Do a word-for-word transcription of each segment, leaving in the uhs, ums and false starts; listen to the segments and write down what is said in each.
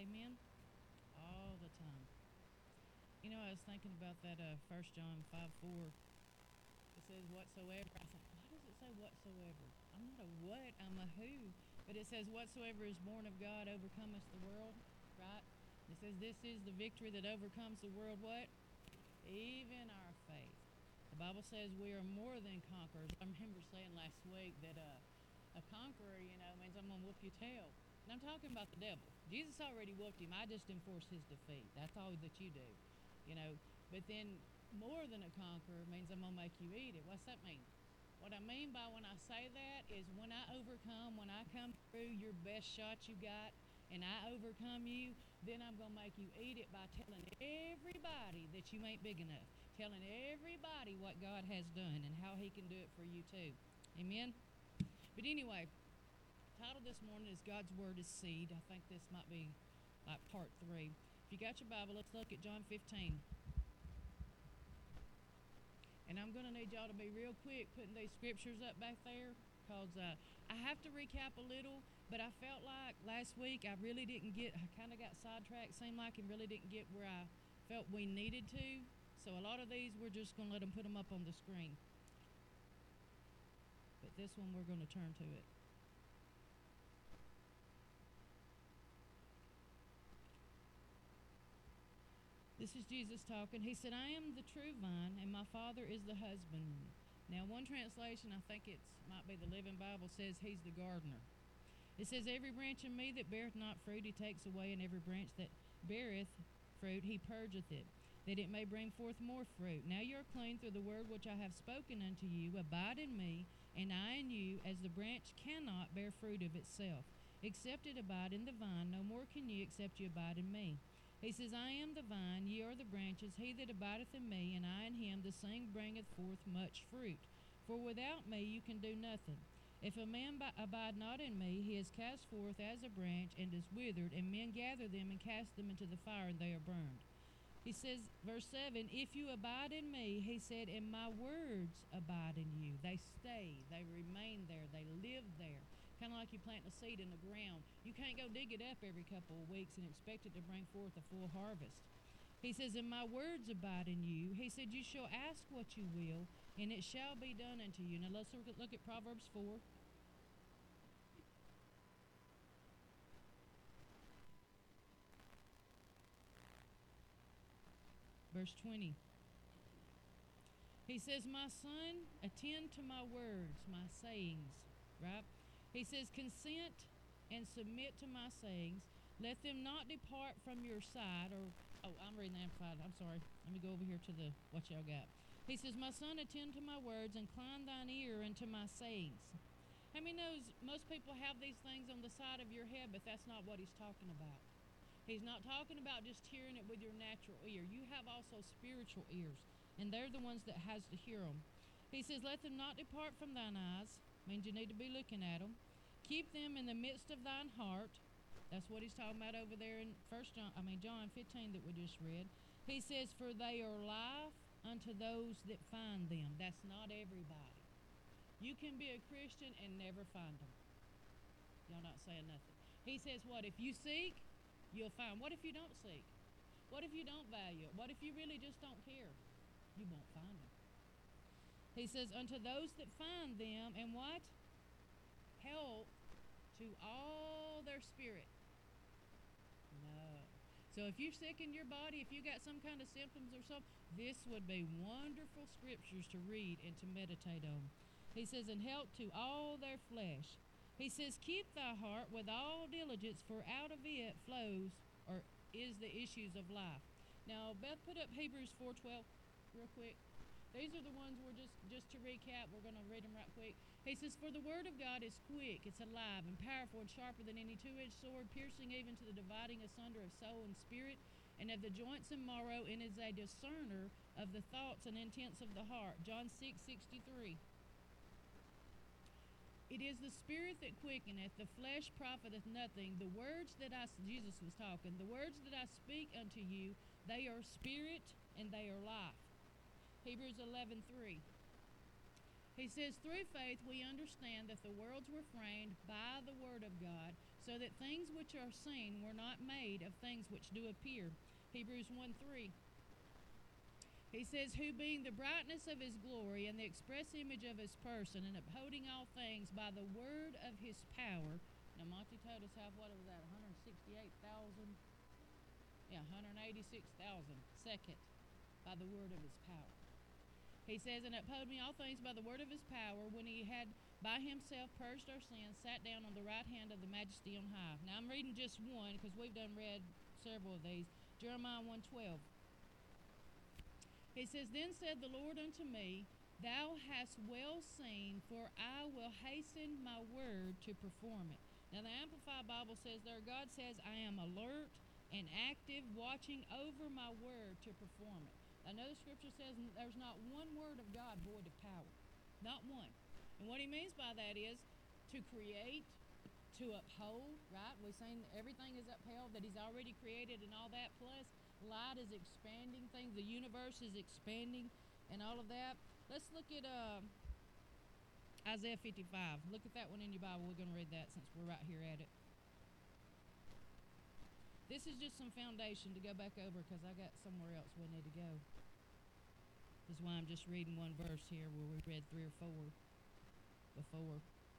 Amen? All the time. You know, I was thinking about that uh, First John five four. It says whatsoever. I thought, why does it say whatsoever? I'm not a what, I'm a who. But it says whatsoever is born of God overcometh the world, right? It says this is the victory that overcomes the world, what? Even our faith. The Bible says we are more than conquerors. I remember saying last week that uh, a conqueror, you know, means I'm going to whoop your tail. And I'm talking about the devil. Jesus already whooped him. I just enforce his defeat. That's all that you do, you know. But then more than a conqueror means I'm going to make you eat it. What's that mean? What I mean by when I say that is when I overcome, when I come through your best shot you got, and I overcome you, then I'm going to make you eat it by telling everybody that you ain't big enough. Telling everybody what God has done and how he can do it for you too. Amen? But anyway, the title this morning is God's Word is Seed. I think this might be like part three. If you got your Bible, let's look at John fifteen. And I'm going to need y'all to be real quick putting these scriptures up back there because uh, I have to recap a little, but I felt like last week I really didn't get, I kind of got sidetracked, seemed like, and really didn't get where I felt we needed to. So a lot of these, we're just going to let them put them up on the screen. But this one, we're going to turn to it. This is Jesus talking. He said, I am the true vine, and my Father is the husbandman. Now, one translation, I think it might be the Living Bible, says he's the gardener. It says, every branch in me that beareth not fruit, he takes away, and every branch that beareth fruit, he purgeth it, that it may bring forth more fruit. Now you are clean through the word which I have spoken unto you. Abide in me, and I in you, as the branch cannot bear fruit of itself, except it abide in the vine. No more can you, except you abide in me. He says, I am the vine, ye are the branches. He that abideth in me, and I in him, the same bringeth forth much fruit. For without me you can do nothing. If a man abide not in me, he is cast forth as a branch, and is withered, and men gather them and cast them into the fire, and they are burned. He says, verse seven, if you abide in me, he said, and my words abide in you. They stay, they remain there, they live there. Kind of like you plant a seed in the ground. You can't go dig it up every couple of weeks and expect it to bring forth a full harvest. He says, and my words abide in you. He said, you shall ask what you will, and it shall be done unto you. Now let's look at, look at Proverbs four. Verse twenty. He says, my son, attend to my words, my sayings, right? He says, consent and submit to my sayings. Let them not depart from your side. Or, oh, I'm reading the Amplified. I'm sorry. Let me go over here to the what y'all got. He says, my son, attend to my words, incline thine ear unto my sayings. How many knows most people have these things on the side of your head, but that's not what he's talking about. He's not talking about just hearing it with your natural ear. You have also spiritual ears, and they're the ones that has to hear them. He says, let them not depart from thine eyes. Means you need to be looking at them. Keep them in the midst of thine heart. That's what he's talking about over there in First John. I mean John fifteen that we just read. He says, for they are life unto those that find them. That's not everybody. You can be a Christian and never find them. Y'all not saying nothing. He says, what if you seek, you'll find. What if you don't seek? What if you don't value it? What if you really just don't care? You won't find them. He says, unto those that find them, and what? Help to all their spirit. No. So if you're sick in your body, if you got some kind of symptoms or something, this would be wonderful scriptures to read and to meditate on. He says, and help to all their flesh. He says, keep thy heart with all diligence, for out of it flows, or is the issues of life. Now, Beth, put up Hebrews four twelve real quick. These are the ones we're just, just to recap, we're going to read them right quick. He says, for the word of God is quick, it's alive, and powerful, and sharper than any two-edged sword, piercing even to the dividing asunder of soul and spirit, and of the joints and marrow, and is a discerner of the thoughts and intents of the heart. John six sixty-three. It is the spirit that quickeneth, the flesh profiteth nothing. The words that I, Jesus was talking, the words that I speak unto you, they are spirit and they are life. Hebrews eleven three. He says, through faith we understand that the worlds were framed by the word of God, so that things which are seen were not made of things which do appear. Hebrews one three. He says, who being the brightness of his glory and the express image of his person, and upholding all things by the word of his power. Now, Monty told us how, what was that, one hundred sixty-eight thousand? Yeah, one hundred eighty-six thousand second by the word of his power. He says, and upholding all things by the word of his power, when he had by himself purged our sins, sat down on the right hand of the majesty on high. Now, I'm reading just one because we've done read several of these. Jeremiah one twelve. He says, then said the Lord unto me, thou hast well seen, for I will hasten my word to perform it. Now, the Amplified Bible says there, God says, I am alert and active, watching over my word to perform it. Another scripture says there's not one word of God void of power. Not one. And what he means by that is to create, to uphold, right? We're saying everything is upheld, that he's already created and all that, plus light is expanding things, the universe is expanding and all of that. Let's look at uh, Isaiah fifty-five. Look at that one in your Bible. We're going to read that since we're right here at it. This is just some foundation to go back over because I got somewhere else we need to go. This is why I'm just reading one verse here where we read three or four before.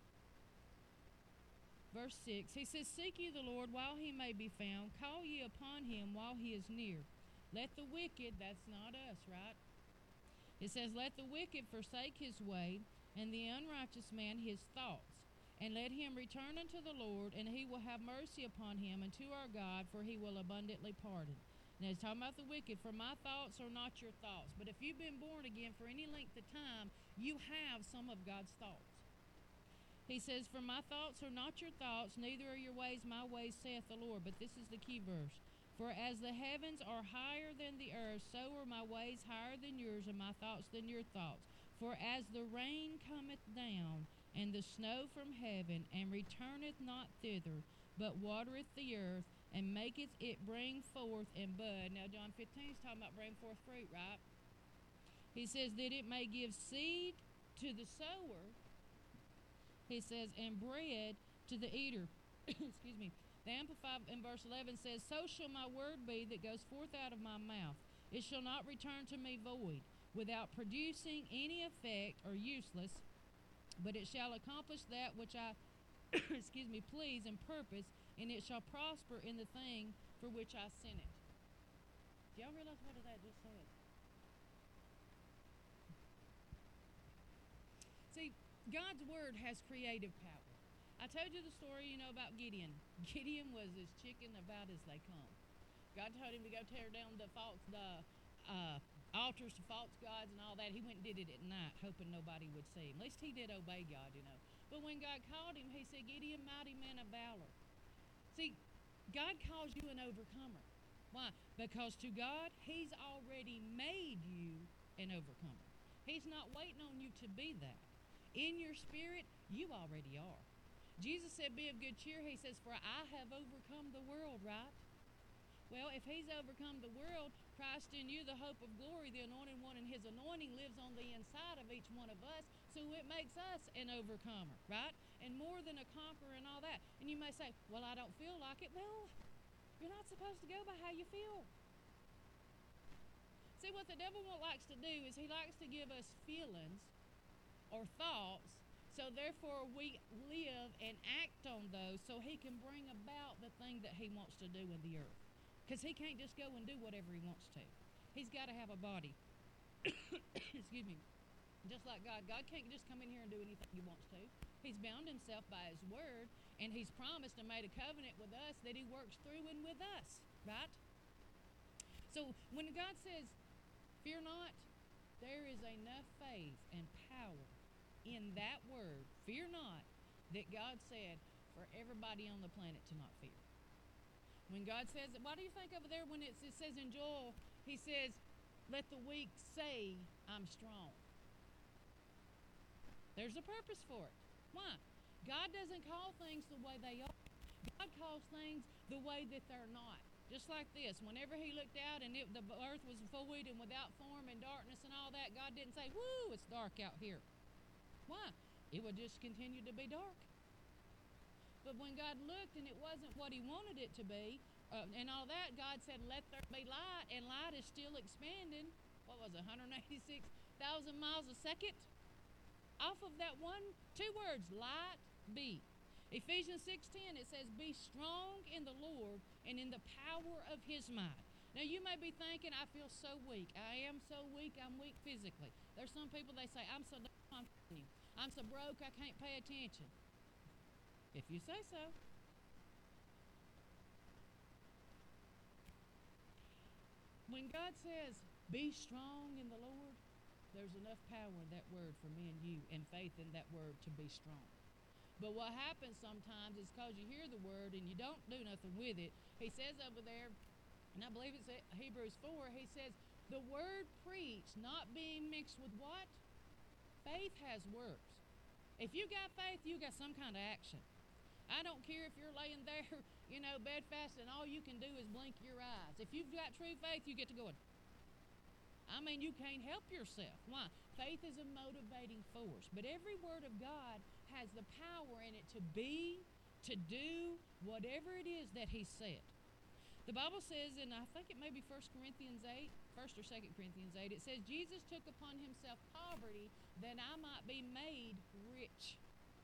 Verse six, he says, seek ye the Lord while he may be found. Call ye upon him while he is near. Let the wicked, that's not us, right? It says, let the wicked forsake his way, and the unrighteous man his thoughts. And let him return unto the Lord, and he will have mercy upon him, and to our God, for he will abundantly pardon. Now, he's talking about the wicked. For my thoughts are not your thoughts. But if you've been born again for any length of time, you have some of God's thoughts. He says, for my thoughts are not your thoughts, neither are your ways my ways, saith the Lord. But this is the key verse. For as the heavens are higher than the earth, so are my ways higher than yours, and my thoughts than your thoughts. For as the rain cometh down, and the snow from heaven, and returneth not thither, but watereth the earth, and maketh it bring forth and bud. Now, John fifteen is talking about bring forth fruit, right? He says that it may give seed to the sower. He says, and bread to the eater. Excuse me. The Amplified in verse eleven says, so shall my word be that goes forth out of my mouth. It shall not return to me void, without producing any effect or useless, but it shall accomplish that which I, excuse me, please and purpose, and it shall prosper in the thing for which I sent it. Do y'all realize what I just said? See, God's word has creative power. I told you the story, you know, about Gideon. Gideon was as chicken about as they come. God told him to go tear down the false, the uh, altars to false gods and all that. He went and did it at night, hoping nobody would see him. At least he did obey God, you know. But when God called him, he said, Gideon, mighty man of valor. See, God calls you an overcomer. Why? Because to God, he's already made you an overcomer. He's not waiting on you to be that. In your spirit, you already are. Jesus said, be of good cheer. He says, for I have overcome the world, right? Well, if he's overcome the world, Christ in you, the hope of glory, the anointed one, and his anointing lives on the inside of each one of us, so it makes us an overcomer, right? And more than a conqueror and all that. And you may say, well, I don't feel like it. Well, you're not supposed to go by how you feel. See, what the devil likes to do is he likes to give us feelings or thoughts, so therefore we live and act on those so he can bring about the thing that he wants to do in the earth. Because he can't just go and do whatever he wants to. He's got to have a body. Excuse me. Just like God. God can't just come in here and do anything he wants to. He's bound himself by his word, and he's promised and made a covenant with us that he works through and with us, right? So when God says, fear not, there is enough faith and power in that word, fear not, that God said for everybody on the planet to not fear. When God says, why do you think over there when it, it says in Joel, he says, let the weak say, I'm strong. There's a purpose for it. Why? God doesn't call things the way they are. God calls things the way that they're not. Just like this, whenever he looked out and it, the earth was void and without form and darkness and all that, God didn't say, whoo, it's dark out here. Why? It would just continue to be dark. But when God looked and it wasn't what he wanted it to be, uh, and all that, God said, let there be light, and light is still expanding. What was it, one hundred eighty-six thousand miles a second? Off of that one, two words, light be. Ephesians six ten, it says, be strong in the Lord and in the power of his might. Now, you may be thinking, I feel so weak. I am so weak. I'm weak physically. There's some people, they say, I'm so I'm, I'm so broke, I can't pay attention. If you say so. When God says, be strong in the Lord, there's enough power in that word for me and you, and faith in that word to be strong. But what happens sometimes is because you hear the word and you don't do nothing with it. He says over there, and I believe it's Hebrews four, he says, the word preached, not being mixed with what? Faith has works. If you got faith, you got some kind of action. I don't care if you're laying there, you know, bedfast, and all you can do is blink your eyes. If you've got true faith, you get to go. I mean, you can't help yourself. Why? Faith is a motivating force. But every word of God has the power in it to be, to do, whatever it is that he said. The Bible says, and I think it may be First Corinthians eight, First or Second Corinthians eight, it says, Jesus took upon himself poverty that I might be made rich.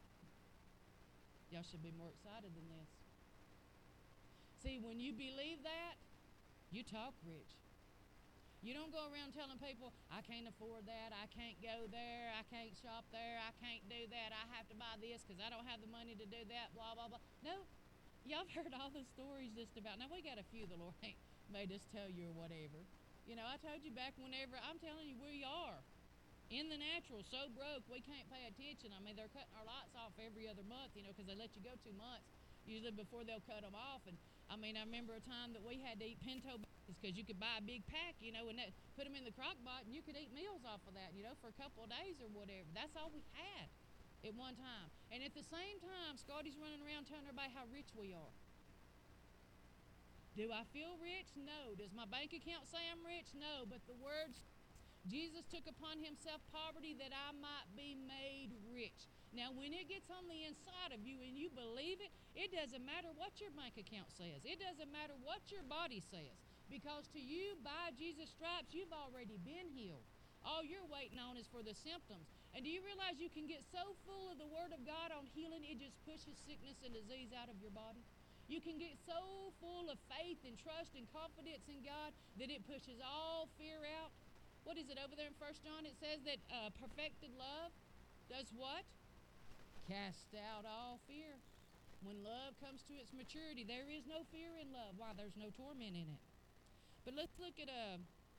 Y'all should be more excited than this. See, when you believe that, you talk rich. You don't go around telling people, I can't afford that, I can't go there, I can't shop there, I can't do that, I have to buy this because I don't have the money to do that, blah, blah, blah. No, y'all have heard all the stories just about. Now, we got a few the Lord ain't made us tell you or whatever. You know, I told you back whenever, I'm telling you, we are in the natural, so broke, we can't pay attention. I mean, they're cutting our lights off every other month, you know, because they let you go two months, usually before they'll cut them off. And I mean, I remember a time that we had to eat pinto beans because you could buy a big pack, you know, and that, put them in the crock pot, and you could eat meals off of that, you know, for a couple of days or whatever. That's all we had at one time. And at the same time, Scotty's running around telling everybody how rich we are. Do I feel rich? No. Does my bank account say I'm rich? No. But the words, Jesus took upon himself poverty that I might be made rich. Now, when it gets on the inside of you and you believe it, it doesn't matter what your bank account says. It doesn't matter what your body says. Because to you, by Jesus' stripes, you've already been healed. All you're waiting on is for the symptoms. And do you realize you can get so full of the Word of God on healing, it just pushes sickness and disease out of your body? You can get so full of faith and trust and confidence in God that it pushes all fear out. What is it over there in First John? It says that uh, perfected love does what? Cast out all fear. When love comes to its maturity, there is no fear in love. Why? There's no torment in it. But let's look at uh,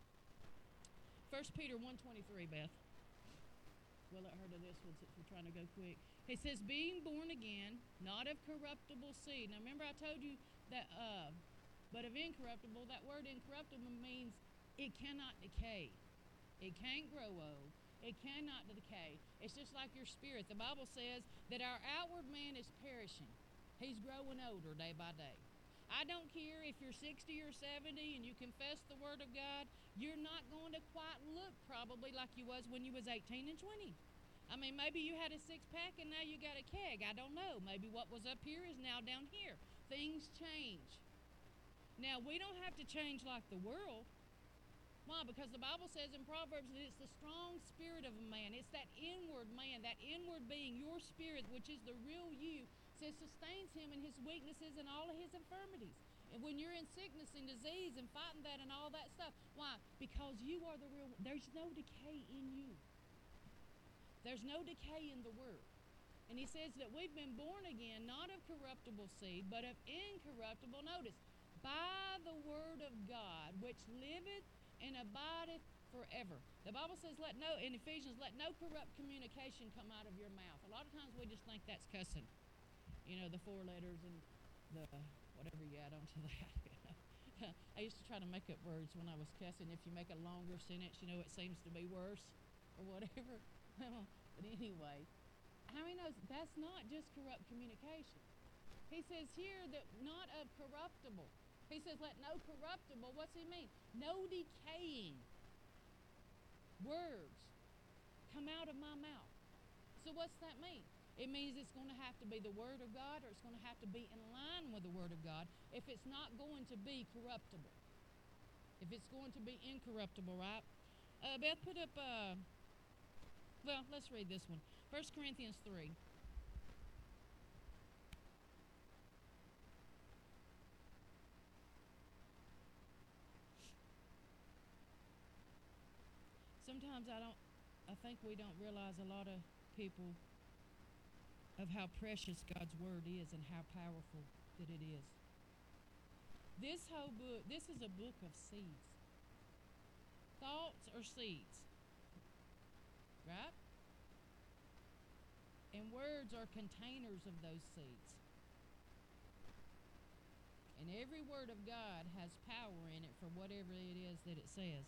First Peter one twenty-three, Beth. We'll let her do this one since we're trying to go quick. It says, being born again, not of corruptible seed. Now, remember I told you that, uh, but of incorruptible. That word incorruptible means it cannot decay. It can't grow old. It cannot decay. It's just like your spirit. The Bible says that our outward man is perishing. He's growing older day by day. I don't care if you're sixty or seventy and you confess the Word of God, you're not going to quite look probably like you was when you was eighteen and twenty. I mean, maybe you had a six-pack and now you got a keg. I don't know. Maybe what was up here is now down here. Things change. Now, we don't have to change like the world. Why? Because the Bible says in Proverbs that it's the strong spirit of a man. It's that inward man, that inward being, your spirit, which is the real you, says sustains him in his weaknesses and all of his infirmities. And when you're in sickness and disease and fighting that and all that stuff, why? Because you are the real, there's no decay in you. There's no decay in the Word. And he says that we've been born again, not of corruptible seed, but of incorruptible, notice, by the Word of God, which liveth and abideth forever. The Bible says, let no, in Ephesians, let no corrupt communication come out of your mouth. A lot of times we just think that's cussing. You know, the four letters and the whatever you add onto that. You know? I used to try to make up words when I was cussing. If you make a longer sentence, you know, it seems to be worse or whatever. But anyway, how many knows that's not just corrupt communication? He says here that not of corruptible. He says, let no corruptible, what's he mean? No decaying words come out of my mouth. So what's that mean? It means it's going to have to be the Word of God, or it's going to have to be in line with the Word of God if it's not going to be corruptible. If it's going to be incorruptible, right? Uh, Beth, put up, uh, well, let's read this one. First Corinthians three. Sometimes I don't, I think we don't realize, a lot of people, of how precious God's Word is and how powerful that it is. This whole book, this is a book of seeds. Thoughts are seeds, right? And words are containers of those seeds. And every word of God has power in it for whatever it is that it says.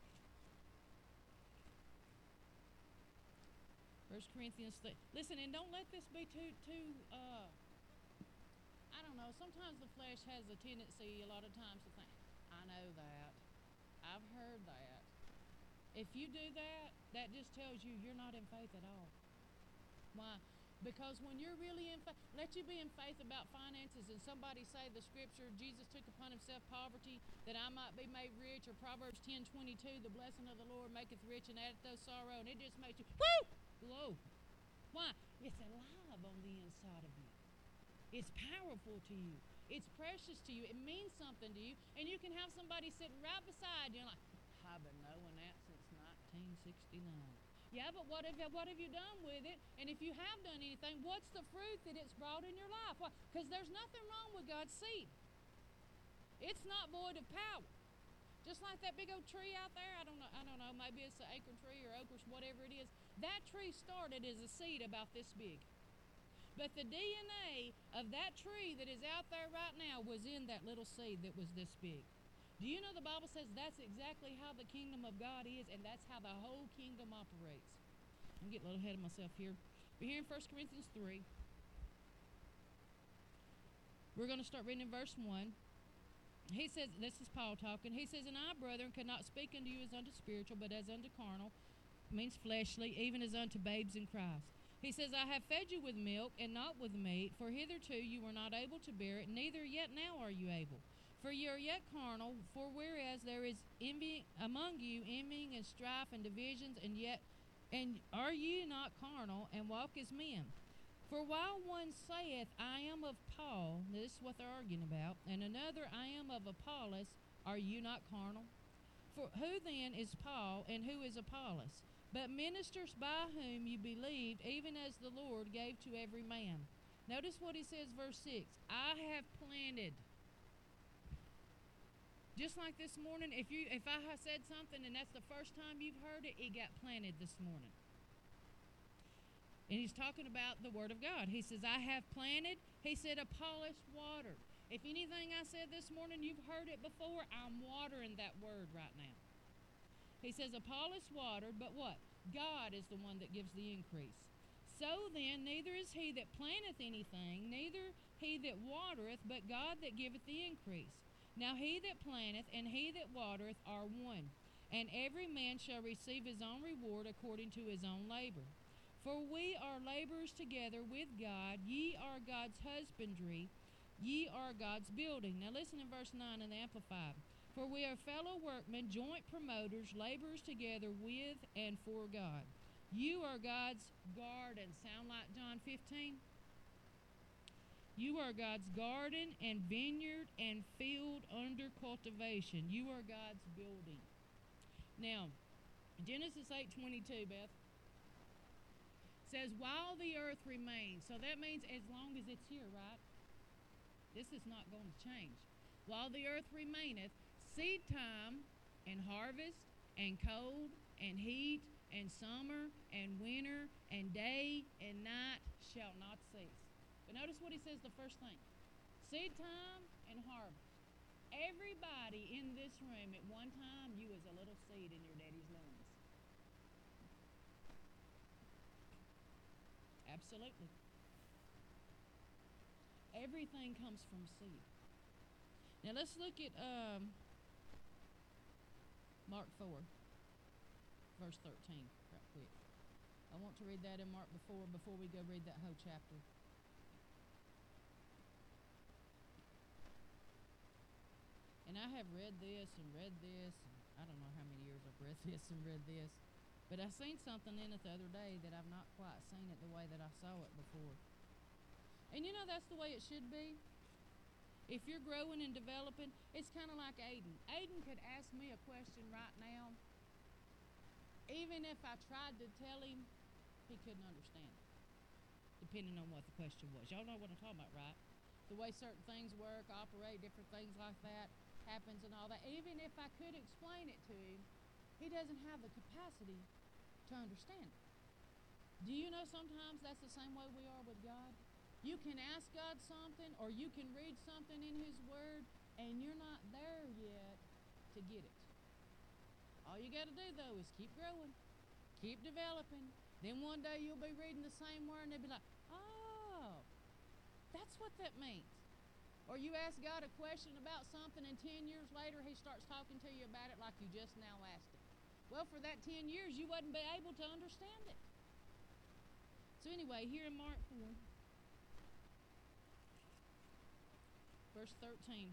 First Corinthians three. Listen, and don't let this be too, too, uh, I don't know, sometimes the flesh has a tendency a lot of times to think, I know that. I've heard that. If you do that, that just tells you you're not in faith at all. Why? Because when you're really in faith, let you be in faith about finances and somebody say the scripture, Jesus took upon himself poverty that I might be made rich, or Proverbs ten twenty-two, the blessing of the Lord maketh rich and addeth no sorrow, and it just makes you, whoo, glow. Why? It's alive on the inside of you. It's powerful to you. It's precious to you. It means something to you. And you can have somebody sitting right beside you and like, I've been knowing that since nineteen sixty-nine. Yeah, but what have, what have you done with it? And if you have done anything, what's the fruit that it's brought in your life? Because there's nothing wrong with God's seed. It's not void of power. Just like that big old tree out there, I don't know, I don't know, maybe it's an acre tree or oak or whatever it is. That tree started as a seed about this big. But the D N A of that tree that is out there right now was in that little seed that was this big. Do you know the Bible says that's exactly how the kingdom of God is, and that's how the whole kingdom operates? I'm getting a little ahead of myself here. We're here in First Corinthians three. We're going to start reading in verse one. He says, this is Paul talking, he says, and I, brethren, could not speak unto you as unto spiritual, but as unto carnal, means fleshly, even as unto babes in Christ. He says, I have fed you with milk, and not with meat, for hitherto you were not able to bear it, neither yet now are you able. For ye are yet carnal, for whereas there is envy among you, envying and strife and divisions, and yet, and are ye not carnal, and walk as men? For while one saith, I am of Paul, this is what they're arguing about, and another, I am of Apollos, are you not carnal? For who then is Paul, and who is Apollos? But ministers by whom you believed, even as the Lord gave to every man. Notice what he says, verse six, I have planted. Just like this morning, if you if I have said something and that's the first time you've heard it, it got planted this morning. And he's talking about the Word of God. He says, I have planted. He said, Apollos watered. If anything I said this morning, you've heard it before, I'm watering that word right now. He says, Apollos watered, but what? God is the one that gives the increase. So then, neither is he that planteth anything, neither he that watereth, but God that giveth the increase. Now he that planteth and he that watereth are one, and every man shall receive his own reward according to his own labor. For we are laborers together with God. Ye are God's husbandry. Ye are God's building. Now listen in verse nine in the Amplified. For we are fellow workmen, joint promoters, laborers together with and for God. You are God's garden. Sound like John fifteen? You are God's garden and vineyard and field under cultivation. You are God's building. Now, Genesis eight twenty-two, Beth, says, while the earth remains. So that means as long as it's here, right? This is not going to change. While the earth remaineth, seed time and harvest and cold and heat and summer and winter and day and night shall not cease. But notice what he says the first thing. Seed time and harvest. Everybody in this room at one time, you was a little seed in your daddy's loins. Absolutely. Everything comes from seed. Now let's look at um, Mark four, verse thirteen, right quick. I want to read that in Mark before before we go read that whole chapter. And I have read this and read this, and I don't know how many years I've read this and read this, but I seen something in it the other day that I've not quite seen it the way that I saw it before. And you know, that's the way it should be. If you're growing and developing, it's kind of like Aiden. Aiden could ask me a question right now. Even if I tried to tell him, he couldn't understand it, depending on what the question was. Y'all know what I'm talking about, right? The way certain things work, operate, different things like that, happens and all that. Even if I could explain it to him, he doesn't have the capacity to understand it. Do you know sometimes that's the same way we are with God? You can ask God something, or you can read something in His Word, and you're not there yet to get it. All you got to do, though, is keep growing, keep developing. Then one day you'll be reading the same word, and they'll be like, oh, that's what that means. Or you ask God a question about something, and ten years later He starts talking to you about it like you just now asked it. Well, for that ten years, you wouldn't be able to understand it. So anyway, here in Mark four, verse thirteen.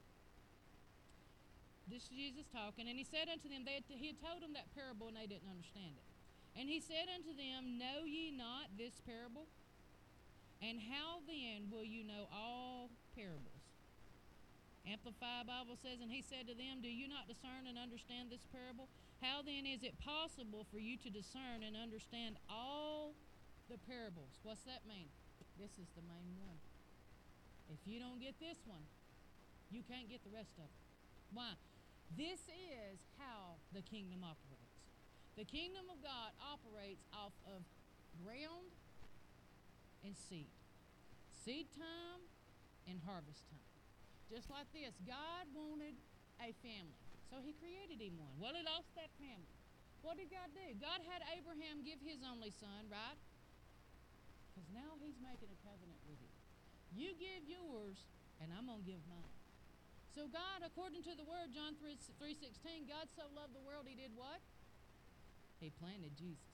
This is Jesus talking, and He said unto them, they had He had told them that parable, and they didn't understand it. And He said unto them, know ye not this parable? And how then will you know all parables? Amplified Bible says, and He said to them, do you not discern and understand this parable? How then is it possible for you to discern and understand all the parables? What's that mean? This is the main one. If you don't get this one, you can't get the rest of it. Why? This is how the kingdom operates. The kingdom of God operates off of ground and seed. Seed time and harvest time. Just like this, God wanted a family, so He created him one. Well, He lost that family. What did God do? God had Abraham give his only son, right? Because now He's making a covenant with you. You give yours, and I'm going to give mine. So God, according to the Word, John three sixteen, God so loved the world, He did what? He planted Jesus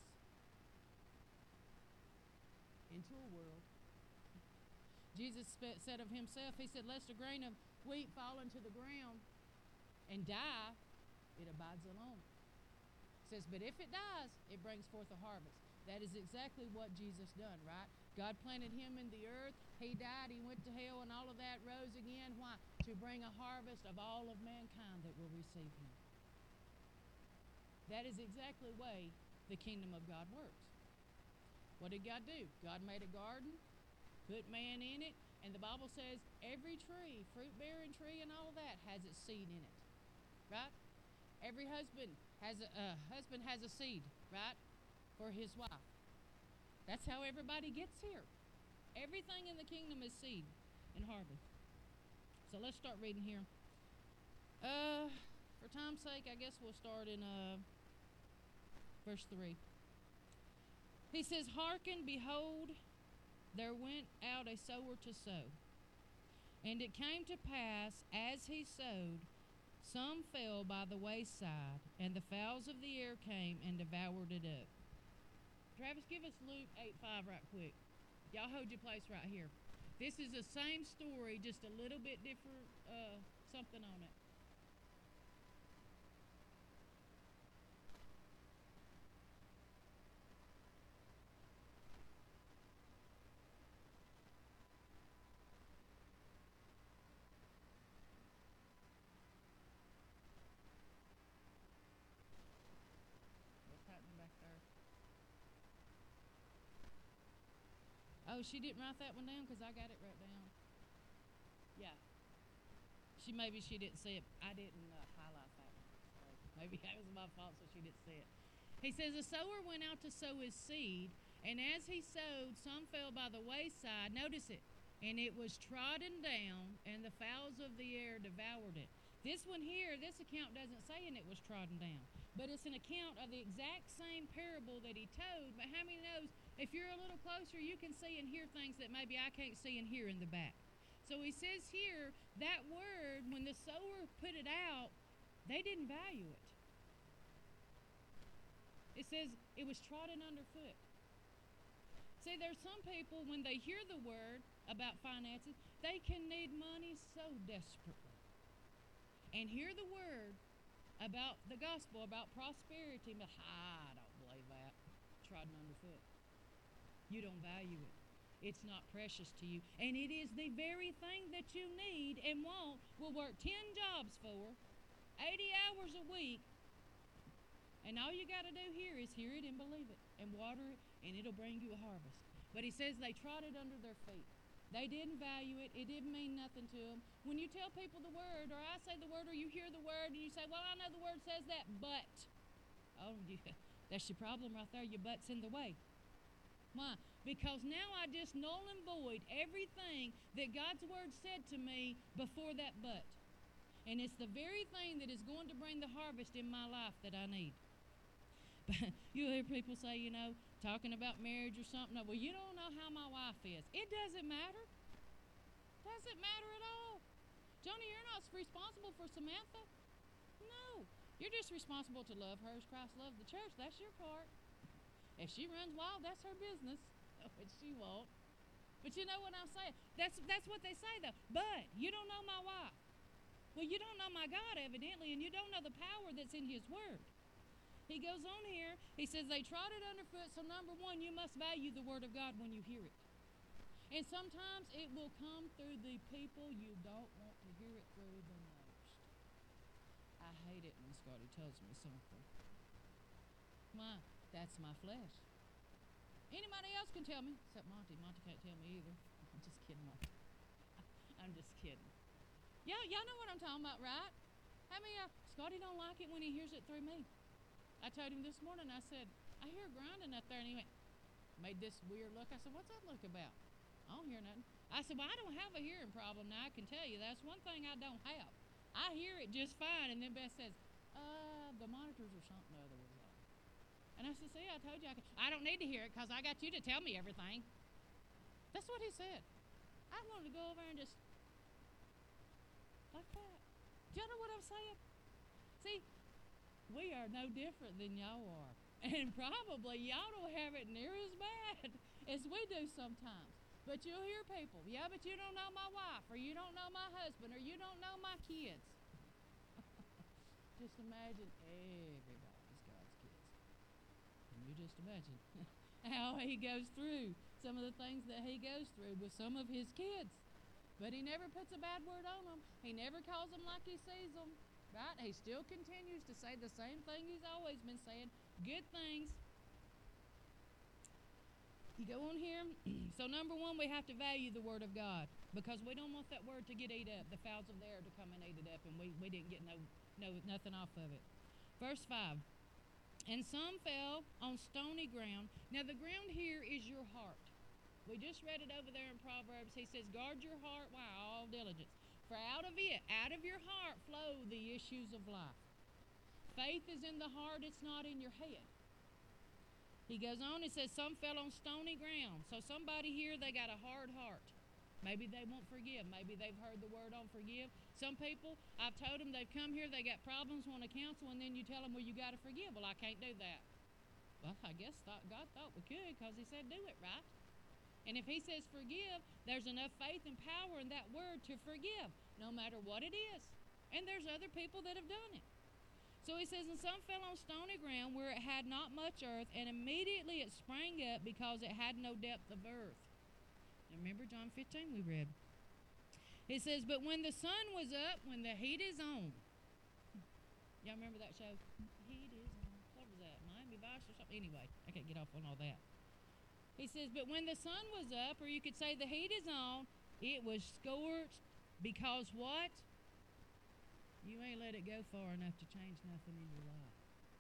into a world. Jesus sp- said of Himself, He said, lest a grain of wheat fall into the ground and die, it abides alone. He says, but if it dies, it brings forth a harvest. That is exactly what Jesus done, right? God planted Him in the earth. He died. He went to hell, and all of that rose again. Why? To bring a harvest of all of mankind that will receive Him. That is exactly the way the kingdom of God works. What did God do? God made a garden, put man in it, and the Bible says every tree, fruit-bearing tree and all of that, has its seed in it, right? Every husband has a uh, husband has a seed, right, for his wife. That's how everybody gets here. Everything in the kingdom is seed and harvest. So let's start reading here. Uh, for time's sake, I guess we'll start in uh, verse three. He says, hearken, behold, there went out a sower to sow. And it came to pass, as he sowed, some fell by the wayside, and the fowls of the air came and devoured it up. Travis, give us Luke eight five right quick. Y'all hold your place right here. This is the same story, just a little bit different, uh, something on it. What's happening back there? Oh, she didn't write that one down because I got it wrote down. Yeah. She maybe she didn't see it. I didn't uh, highlight that one. So maybe that was my fault, so she didn't see it. He says, the sower went out to sow his seed, and as he sowed, some fell by the wayside. Notice it. And it was trodden down, and the fowls of the air devoured it. This one here, this account doesn't say and it was trodden down, but it's an account of the exact same parable that he told. But how many knows, if you're a little closer, you can see and hear things that maybe I can't see and hear in the back. So he says here, that word, when the sower put it out, they didn't value it. It says it was trodden underfoot. See, there's some people, when they hear the word about finances, they can need money so desperately. And hear the word about the gospel, about prosperity, but I don't believe that. Trodden underfoot. You don't value it. It's not precious to you. And it is the very thing that you need and want, will work ten jobs for, eighty hours a week, and all you got to do here is hear it and believe it and water it, and it'll bring you a harvest. But he says they trod it under their feet. They didn't value it. It didn't mean nothing to them. When you tell people the word, or I say the word, or you hear the word, and you say, well, I know the word says that, but. Oh, yeah, that's your problem right there. Your butt's in the way. Why? Because now I just null and void everything that God's word said to me before that but. And it's the very thing that is going to bring the harvest in my life that I need. But you'll hear people say, you know, talking about marriage or something, well, you don't know how my wife is. It doesn't matter. Doesn't matter at all. Johnny, you're not responsible for Samantha. No. You're just responsible to love her as Christ loved the church. That's your part. If she runs wild, that's her business. Which she won't. But you know what I'm saying? That's that's what they say, though. But you don't know my wife. Well, you don't know my God, evidently, and you don't know the power that's in his word. He goes on here. He says they trod it underfoot. So number one, you must value the word of God when you hear it. And sometimes it will come through the people you don't want to hear it through the most. I hate it when Scotty tells me something. Why? That's my flesh. Anybody else can tell me, except Monty. Monty can't tell me either. I'm just kidding, Monty. I'm just kidding. Y'all, y'all know what I'm talking about, right? I mean, uh, Scotty don't like it when he hears it through me. I told him this morning, I said, I hear grinding up there, and he went, made this weird look. I said, what's that look about? I don't hear nothing. I said, well, I don't have a hearing problem now, I can tell you. That's one thing I don't have. I hear it just fine, and then Beth says, uh, the monitors or something or other was on. And I said, see, I told you I could. I don't need to hear it because I got you to tell me everything. That's what he said. I wanted to go over and just, like that. Do y'all know what I'm saying? See, we are no different than y'all are. And probably y'all don't have it near as bad as we do sometimes. But you'll hear people, yeah, but you don't know my wife, or you don't know my husband, or you don't know my kids. Just imagine everybody's God's kids. Can you just imagine how he goes through some of the things that he goes through with some of his kids? But he never puts a bad word on them. He never calls them like he sees them. Right? He still continues to say the same thing he's always been saying. Good things. You go on here. So number one, we have to value the word of God because we don't want that word to get eat up, the fowls of the air to come and eat it up, and we, we didn't get no, no nothing off of it. Verse five. And some fell on stony ground. Now the ground here is your heart. We just read it over there in Proverbs. He says, guard your heart, why? All diligence. For out of it, out of your heart, flow the issues of life. Faith is in the heart, it's not in your head. He goes on, it says, some fell on stony ground. So somebody here, they got a hard heart. Maybe they won't forgive. Maybe they've heard the word on forgive. Some people, I've told them they've come here, they got problems, want to counsel, and then you tell them, well, you got to forgive. Well, I can't do that. Well, I guess thought, God thought we could because he said do it, right? And if he says forgive, there's enough faith and power in that word to forgive, no matter what it is. And there's other people that have done it. So he says, and some fell on stony ground where it had not much earth, and immediately it sprang up because it had no depth of earth. Now remember John fifteen we read. It says, but when the sun was up, when the heat is on. Y'all remember that show? Heat is on. What was that? Miami Vice or something? Anyway, I can't get off on all that. He says, but when the sun was up, or you could say the heat is on, it was scorched because what? You ain't let it go far enough to change nothing in your life.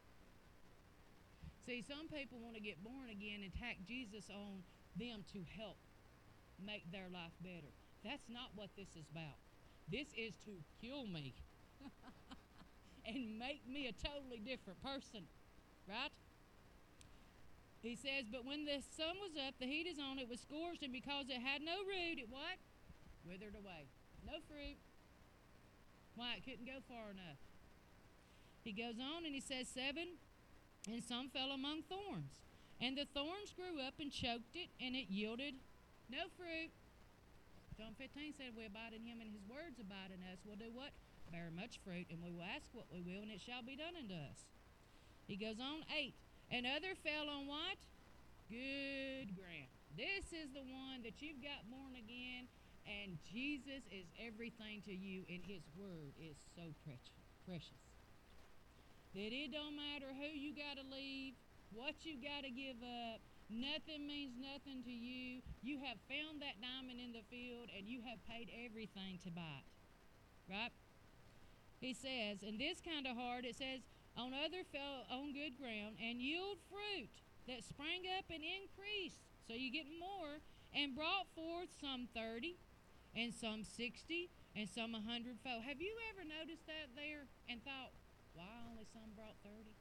See, some people want to get born again and tack Jesus on them to help make their life better. That's not what this is about. This is to kill me and make me a totally different person, right? He says, but when the sun was up, the heat is on, it was scorched, and because it had no root, it what? Withered away. No fruit. Why? It couldn't go far enough. He goes on and he says, seven, and some fell among thorns, And the thorns grew up and choked it, and it yielded no fruit. John fifteen said, we abide in him and his words abide in us. We'll do what? Bear much fruit, and we will ask what we will, and it shall be done unto us. He goes on, eight. And other fell on what? Good ground. This is the one that you've got born again, and Jesus is everything to you, and his word is so precious. That it don't matter who you got to leave, what you got to give up, nothing means nothing to you. You have found that diamond in the field, and you have paid everything to buy it. Right? He says, and this kind of heart, it says, on other fell on good ground, and yield fruit that sprang up and increased. So you get more, and brought forth some thirty, and some sixty, and some a hundredfold. Have you ever noticed that there and thought, why only some brought thirty?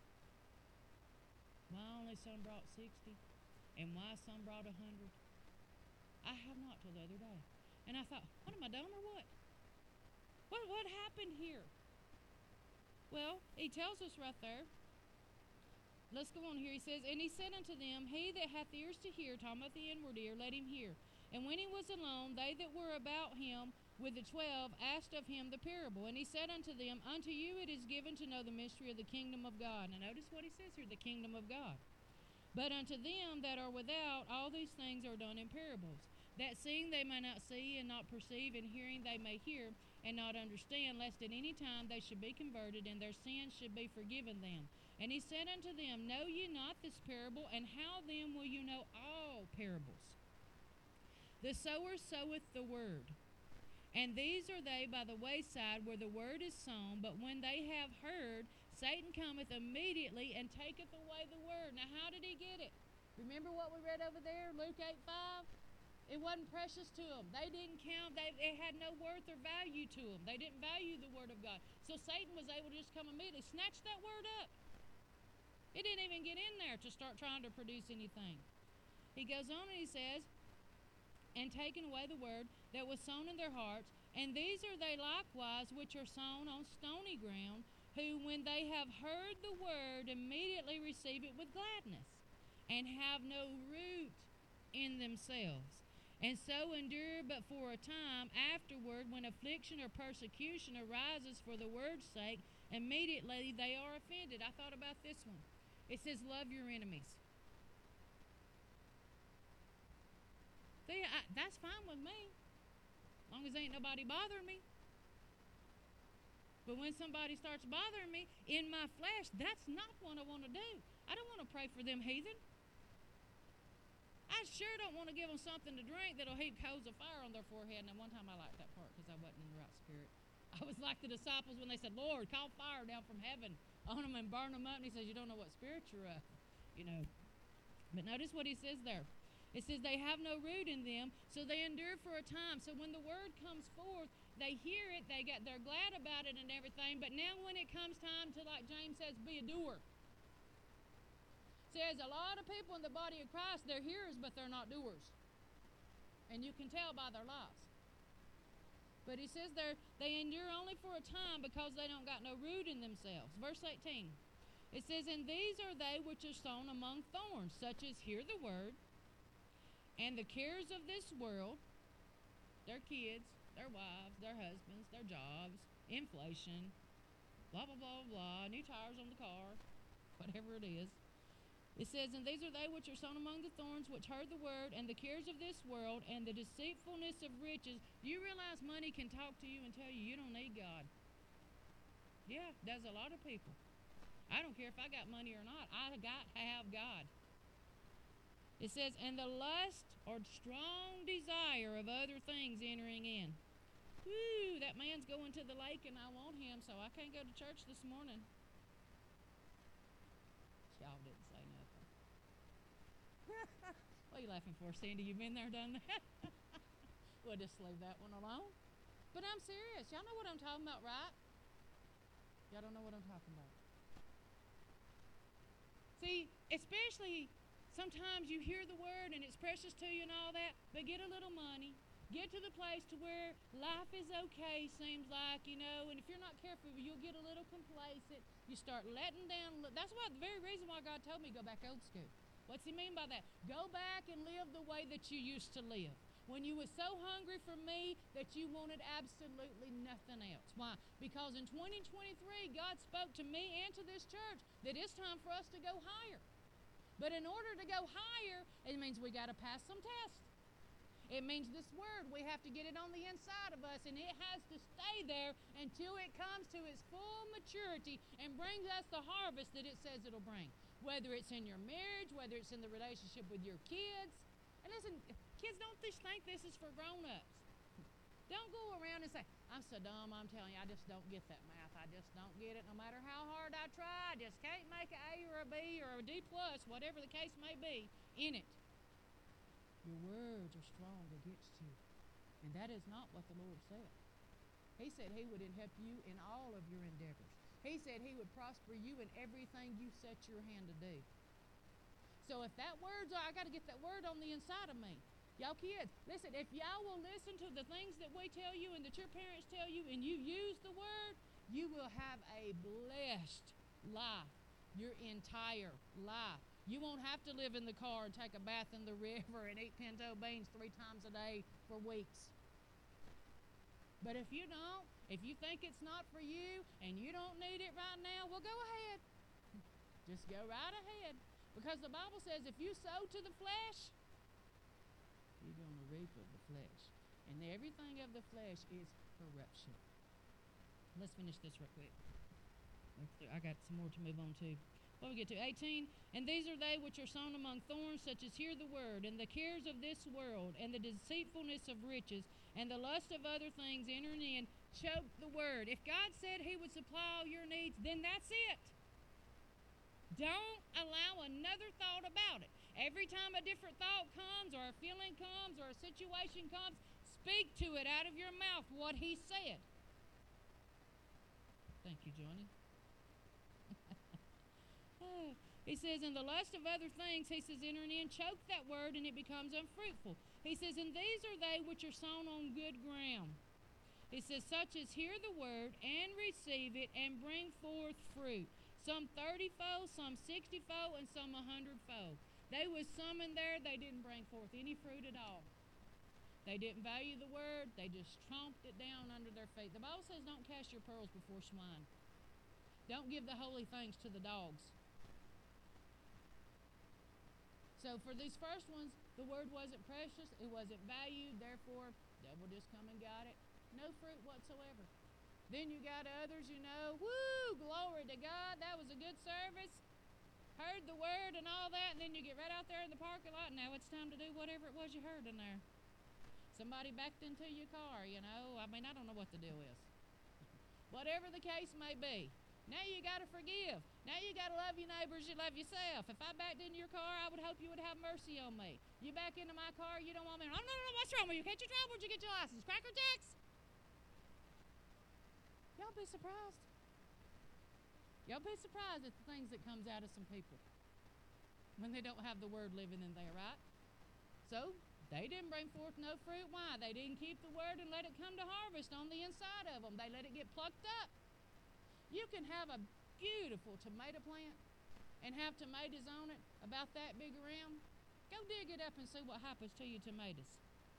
Why only some brought sixty? And why some brought a hundred? I have not till the other day. And I thought, what am I dumb or what? What what happened here? Well, he tells us right there. Let's go on here. He says, and he said unto them, he that hath ears to hear, talking about the inward ear, let him hear. And when he was alone, they that were about him with the twelve asked of him the parable. And he said unto them, unto you it is given to know the mystery of the kingdom of God. Now notice what he says here, the kingdom of God. But unto them that are without, all these things are done in parables, that seeing they may not see, and not perceive, and hearing they may hear, and not understand, lest at any time they should be converted, and their sins should be forgiven them. And he said unto them, know ye not this parable? And how then will you know all parables? The sower soweth the word. And these are they by the wayside where the word is sown, but when they have heard, Satan cometh immediately and taketh away the word. Now how did he get it? Remember what we read over there, Luke eight five? It wasn't precious to them. They didn't count. They, it had no worth or value to them. They didn't value the word of God. So Satan was able to just come immediately, snatch that word up. It didn't even get in there to start trying to produce anything. He goes on and he says, and taken away the word that was sown in their hearts, and these are they likewise which are sown on stony ground, who when they have heard the word immediately receive it with gladness, and have no root in themselves, and so endure but for a time. Afterward, when affliction or persecution arises for the word's sake, immediately they are offended. I thought about this one. It says, love your enemies. See, I, that's fine with me, as long as ain't nobody bothering me. But when somebody starts bothering me in my flesh, that's not what I want to do. I don't want to pray for them heathen. I sure don't want to give them something to drink that'll heap coals of fire on their forehead. Now, one time I liked that part because I wasn't in the right spirit. I was like the disciples when they said, Lord, call fire down from heaven on them and burn them up. And he says, you don't know what spirit you're of, you know. But notice what he says there. It says they have no root in them, so they endure for a time. So when the word comes forth, they hear it, they get, they're glad about it and everything. But now when it comes time to, like James says, be a doer. See, there's a lot of people in the body of Christ, they're hearers, but they're not doers. And you can tell by their lives. But he says there, they endure only for a time because they don't got no root in themselves. Verse eighteen, it says, and these are they which are sown among thorns, such as hear the word, and the cares of this world, their kids, their wives, their husbands, their jobs, inflation, blah, blah, blah, blah, new tires on the car, whatever it is. It says, and these are they which are sown among the thorns, which heard the word, and the cares of this world, and the deceitfulness of riches. Do you realize money can talk to you and tell you you don't need God? Yeah, does a lot of people. I don't care if I got money or not. I got to have God. It says, and the lust or strong desire of other things entering in. Woo, that man's going to the lake and I want him, so I can't go to church this morning. Y'all didn't say nothing. What are you laughing for, Sandy? You've been there, done that? We'll just leave that one alone. But I'm serious. Y'all know what I'm talking about, right? Y'all don't know what I'm talking about. See, especially sometimes you hear the word and it's precious to you and all that, but get a little money. Get to the place to where life is okay, seems like, you know, and if you're not careful, you'll get a little complacent. You start letting down. That's why the very reason why God told me to go back old school. What's he mean by that? Go back and live the way that you used to live. When you were so hungry for me that you wanted absolutely nothing else. Why? Because in twenty twenty-three, God spoke to me and to this church that it's time for us to go higher. But in order to go higher, it means we got to pass some tests. It means this word, we have to get it on the inside of us, and it has to stay there until it comes to its full maturity and brings us the harvest that it says it'll bring. Whether it's in your marriage, whether it's in the relationship with your kids. And listen, kids, don't just think this is for grown-ups. Don't go around and say, I'm so dumb, I'm telling you, I just don't get that math. I just don't get it. No matter how hard I try, I just can't make an A or a B or a D plus, whatever the case may be, in it. Your words are strong against you. And that is not what the Lord said. He said he would help you in all of your endeavors. He said he would prosper you in everything you set your hand to do. So if that word's, I got to get that word on the inside of me. Y'all kids, listen, if y'all will listen to the things that we tell you and that your parents tell you and you use the word, you will have a blessed life, your entire life. You won't have to live in the car and take a bath in the river and eat pinto beans three times a day for weeks. But if you don't, if you think it's not for you and you don't need it right now, well, go ahead. Just go right ahead. Because the Bible says if you sow to the flesh, you're going to reap of the flesh. And everything of the flesh is corruption. Let's finish this real quick. I got some more to move on to. What do we get to? eighteen. And these are they which are sown among thorns, such as hear the word, and the cares of this world, and the deceitfulness of riches, and the lust of other things entering in, choke the word. If God said he would supply all your needs, then that's it. Don't allow another thought about it. Every time a different thought comes, or a feeling comes, or a situation comes, speak to it out of your mouth what he said. Thank you, Johnny. He says, in the lust of other things, he says, entering in, choke that word, and it becomes unfruitful. He says, and these are they which are sown on good ground. He says, such as hear the word, and receive it, and bring forth fruit. Some thirty-fold, some sixty-fold, and some a hundredfold. They was some in there, they didn't bring forth any fruit at all. They didn't value the word, they just tromped it down under their feet. The Bible says, don't cast your pearls before swine. Don't give the holy things to the dogs. So for these first ones, the word wasn't precious, it wasn't valued, therefore, devil just come and got it. No fruit whatsoever. Then you got others, you know, woo, glory to God, that was a good service. Heard the word and all that, and then you get right out there in the parking lot, and now it's time to do whatever it was you heard in there. Somebody backed into your car, you know. I mean, I don't know what the deal is. Whatever the case may be. Now you got to forgive. Now you got to love your neighbors, you love yourself. If I backed into your car, I would hope you would have mercy on me. You back into my car, you don't want me. Oh, no, no, no, what's wrong with you? Can't you drive? Where'd you get your license? Cracker Jacks? Y'all be surprised. Y'all be surprised at the things that comes out of some people when they don't have the word living in there, right? So, they didn't bring forth no fruit. Why? They didn't keep the word and let it come to harvest on the inside of them. They let it get plucked up. You can have a beautiful tomato plant and have tomatoes on it about that big around. Go dig it up and see what happens to your tomatoes.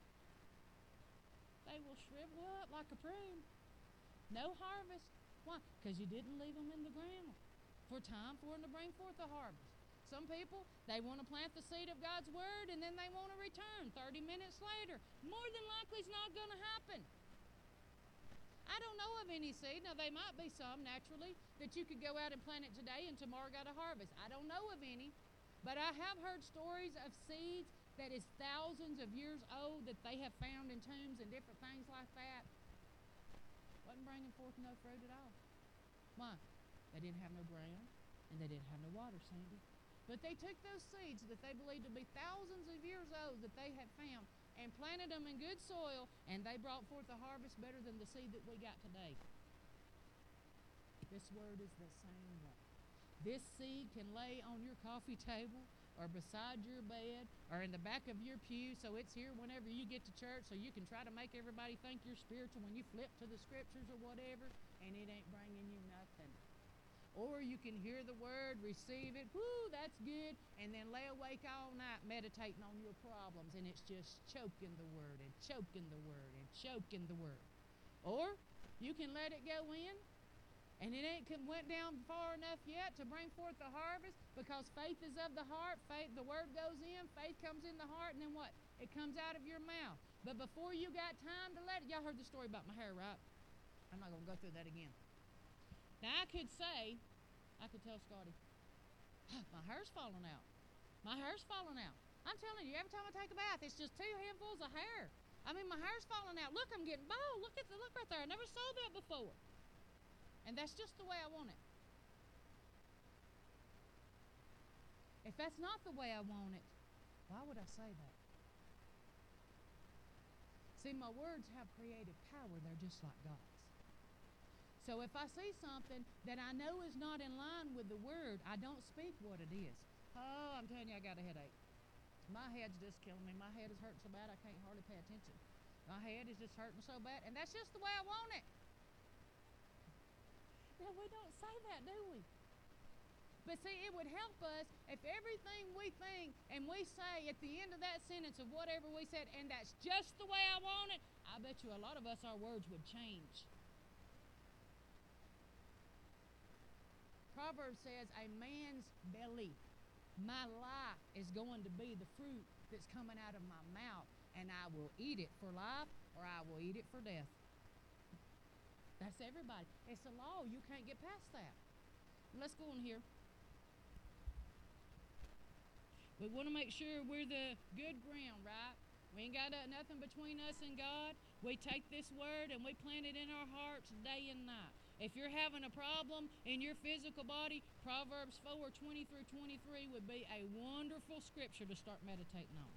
They will shrivel up like a prune. No harvest. Why? Because you didn't leave them in the ground for time for them to bring forth a harvest. Some people, they want to plant the seed of God's word and then they want to return thirty minutes later. More than likely it's not going to happen. I don't know of any seed. Now, there might be some, naturally, that you could go out and plant it today and tomorrow got a harvest. I don't know of any. But I have heard stories of seeds that is thousands of years old that they have found in tombs and different things like that. Wasn't bringing forth no fruit at all. Why? They didn't have no ground and they didn't have no water, Sandy. But they took those seeds that they believed to be thousands of years old that they had found and planted them in good soil, and they brought forth a harvest better than the seed that we got today. This word is the same way. This seed can lay on your coffee table or beside your bed or in the back of your pew, so it's here whenever you get to church, so you can try to make everybody think you're spiritual when you flip to the scriptures or whatever, and it ain't bringing you nothing. Or where you can hear the word, receive it. Whoo, that's good. And then lay awake all night meditating on your problems, and it's just choking the word and choking the word and choking the word. Or you can let it go in, and it ain't went down far enough yet to bring forth the harvest, because faith is of the heart. Faith, the word goes in, faith comes in the heart, and then what? It comes out of your mouth. But before you got time to let it, y'all heard the story about my hair, right? I'm not going to go through that again. Now, I could say, I could tell Scotty, my hair's falling out. My hair's falling out. I'm telling you, every time I take a bath, it's just two handfuls of hair. I mean, my hair's falling out. Look, I'm getting bald. Look at the look right there. I never saw that before. And that's just the way I want it. If that's not the way I want it, why would I say that? See, my words have creative power. They're just like God's. So if I see something that I know is not in line with the word, I don't speak what it is. Oh, I'm telling you, I got a headache. My head's just killing me. My head is hurting so bad I can't hardly pay attention. My head is just hurting so bad, and that's just the way I want it. Now, we don't say that, do we? But see, it would help us if everything we think and we say at the end of that sentence of whatever we said, and that's just the way I want it, I bet you a lot of us, our words would change. Proverbs says, a man's belly, my life is going to be the fruit that's coming out of my mouth, and I will eat it for life or I will eat it for death. That's everybody. It's a law. You can't get past that. Let's go on here. We want to make sure we're the good ground, right? We ain't got uh, nothing between us and God. We take this word and we plant it in our hearts day and night. If you're having a problem in your physical body, Proverbs four, twenty through twenty-three would be a wonderful scripture to start meditating on.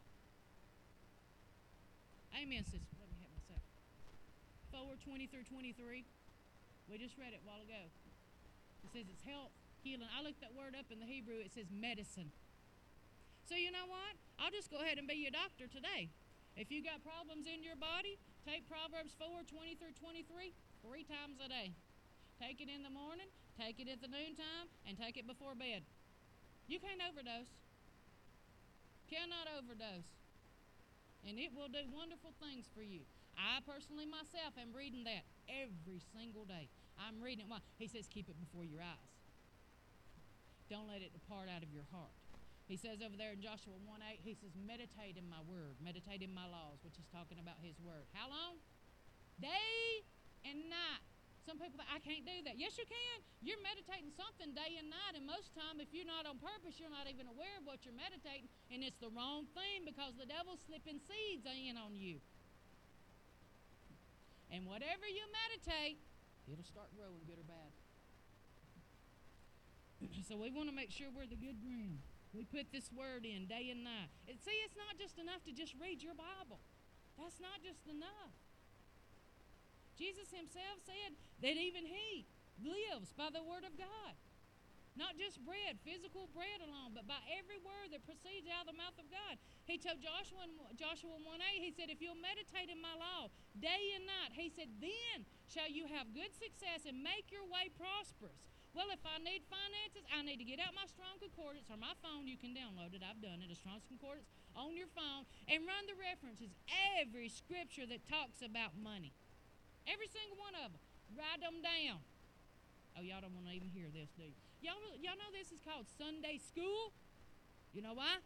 Amen, sister. Let me have myself. four, twenty through twenty-three. We just read it a while ago. It says it's health, healing. I looked that word up in the Hebrew. It says medicine. So you know what? I'll just go ahead and be your doctor today. If you got problems in your body, take Proverbs four, twenty through twenty-three three times a day. Take it in the morning, take it at the noontime, and take it before bed. You can't overdose. Cannot overdose. And it will do wonderful things for you. I personally myself am reading that every single day. I'm reading it. Why? He says keep it before your eyes. Don't let it depart out of your heart. He says over there in Joshua one eight, he says meditate in my word, meditate in my laws, which is talking about his word. How long? Day and night. Some people think, I can't do that. Yes, you can. You're meditating something day and night, and most time, if you're not on purpose, you're not even aware of what you're meditating, and it's the wrong thing because the devil's slipping seeds in on you. And whatever you meditate, it'll start growing, good or bad. So we want to make sure we're the good ground. We put this word in day and night. And see, it's not just enough to just read your Bible. That's not just enough. Jesus himself said that even he lives by the word of God. Not just bread, physical bread alone, but by every word that proceeds out of the mouth of God. He told Joshua in Joshua one eight, he said, if you'll meditate in my law day and night, he said, then shall you have good success and make your way prosperous. Well, if I need finances, I need to get out my Strong Concordance or my phone. You can download it. I've done it, a Strong Concordance on your phone, and run the references. Every scripture that talks about money. Every single one of them. Write them down. Oh, y'all don't want to even hear this, do you? Y'all, y'all know this is called Sunday school? You know why?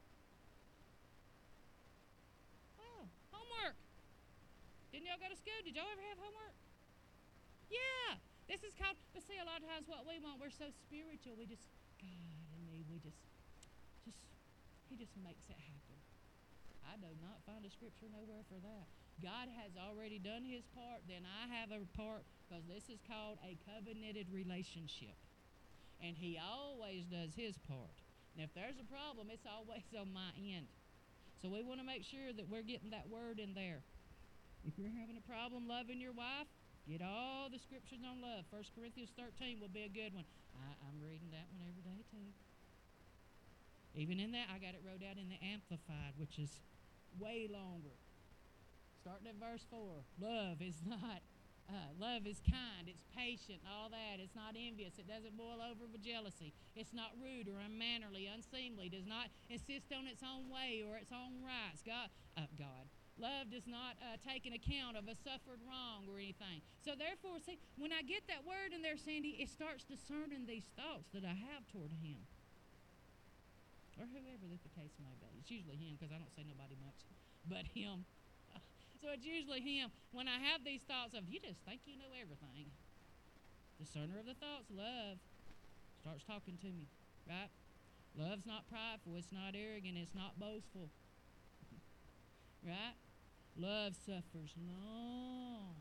Oh, homework. Didn't y'all go to school? Did y'all ever have homework? Yeah. This is called, but see, a lot of times what we want, we're so spiritual. We just, God and me, we just, just, he just makes it happen. I do not find a scripture nowhere for that. God has already done his part, then I have a part, because this is called a covenanted relationship. And he always does his part. And if there's a problem, it's always on my end. So we want to make sure that we're getting that word in there. If you're having a problem loving your wife, get all the scriptures on love. First Corinthians thirteen will be a good one. I, I'm reading that one every day too. Even in that, I got it wrote out in the Amplified, which is way longer. Starting at verse four, love is not Uh, love is kind, it's patient, all that. It's not envious, it doesn't boil over with jealousy. It's not rude or unmannerly, unseemly, does not insist on its own way or its own rights. God, uh, God. Love does not uh, take an account of a suffered wrong or anything. So therefore, see, when I get that word in there, Sandy, it starts discerning these thoughts that I have toward him. Or whoever that the case may be. It's usually him, because I don't say nobody much but him. So it's usually him. When I have these thoughts of, you just think you know everything. Discerner of the thoughts, love, starts talking to me, right? Love's not prideful. It's not arrogant. It's not boastful, right? Love suffers long.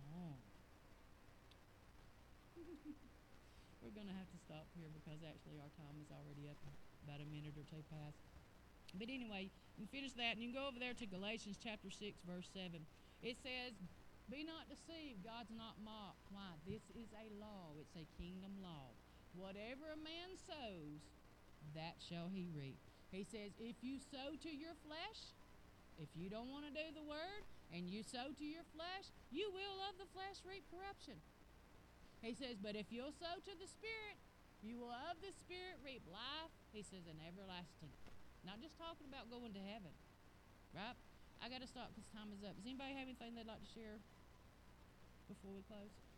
We're going to have to stop here because actually our time is already up, about a minute or two past. But anyway, you can finish that, and you can go over there to Galatians chapter six, verse seven. It says, be not deceived, God's not mocked. Why? This is a law. It's a kingdom law. Whatever a man sows, that shall he reap. He says, if you sow to your flesh, if you don't want to do the word, and you sow to your flesh, you will of the flesh reap corruption. He says, but if you'll sow to the Spirit, you will of the Spirit reap life, he says, an everlasting. Not just talking about going to heaven, right? I got to stop because time is up. Does anybody have anything they'd like to share before we close?